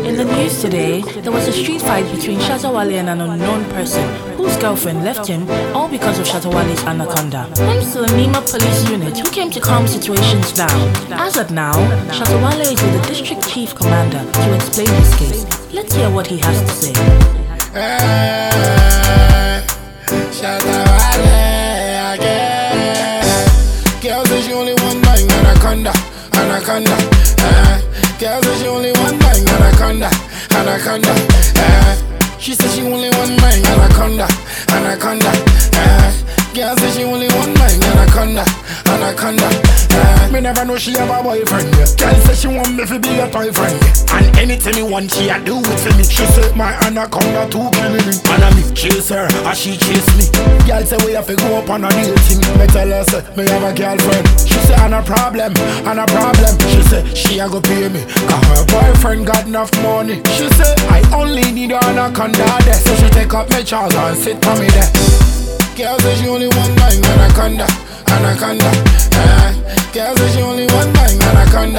In the news today, there was a street fight between Shatta Wale and an unknown person whose girlfriend left him, all because of Shatta Wale's anaconda. Thanks to the Nima police unit who came to calm situations down. As of now, Shatta Wale is with the district chief commander to explain his case. Let's hear what he has to say. Shatta Wale again. Girl says she only want my anaconda. Girl says she only want my anaconda. She says she only want my anaconda. Girl says she only want my anaconda. Me never know she have a boyfriend. Girl says she want me to be a toy friend. And anything me want she a do it for me. She said my anaconda too killing me. And I me chase her as she chase me. Girl say we have to go up on a dating. Me tell her say me have a girlfriend. She say and a problem. She say she a go pay me, cause her boyfriend got enough money. She say I only need an anaconda there. So she take up my trousers and sit for me there. Girl say she only want my anaconda. Girl say she only want my anaconda.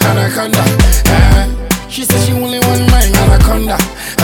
She say she only want my anaconda.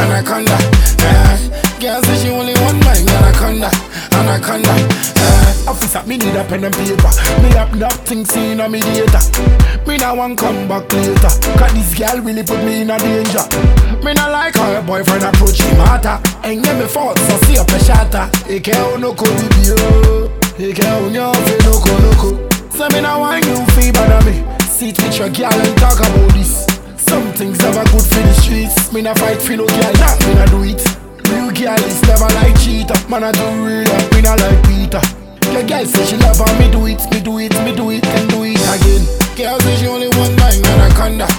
Girl say she only want my anaconda. Officer, me need a pen and paper. Me have nothing seen on me data. Me now want come back later, cause this girl really put me in a danger. Me not like how her boyfriend approach the matter. Ain't get me fault, so see up a shatter. He can't no code with you. He can't no no. So me now want you feel bad me. Sit with your girl and talk about this. Some things never good for the streets. Me not fight for no girl, not me not do it. Real girl is never like cheater. Man I do real up, me not like Peter. Your girl say she love her, me do it, and do it again. Girl say she only want my anaconda.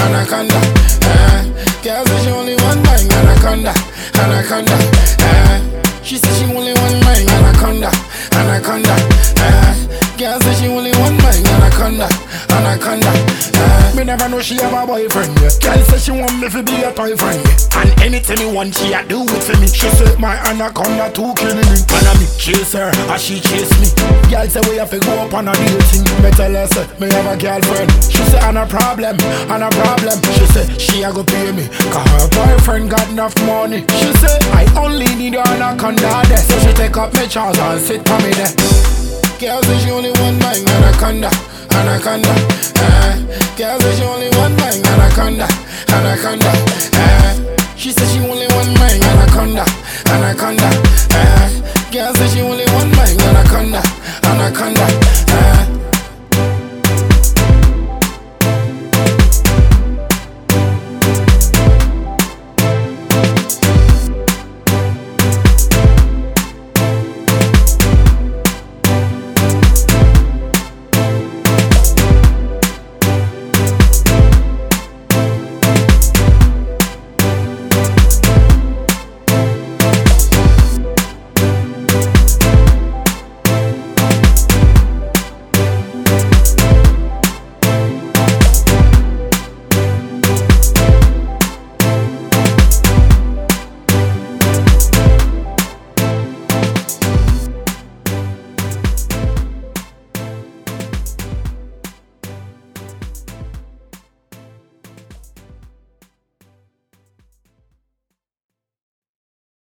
Girl say she only want my anaconda. She say she only want my anaconda. Girl say she only want my anaconda. Me never know she have a boyfriend. Girl say she want me to be a toy friend. And anything me want she a do it for me. She say my anaconda too killing me. And I me chase her as she chase me. Girl say we have to go up on a dating. Me tell her say me have a girlfriend. She say and a problem. She say she a go pay me, cause her boyfriend got enough money. She say I only need an anaconda there. So she take up my trousers and sit for me there. Girl say she only want my anaconda. Girl say she only want my anaconda. She say she only want my anaconda. Girl say she only want my anaconda.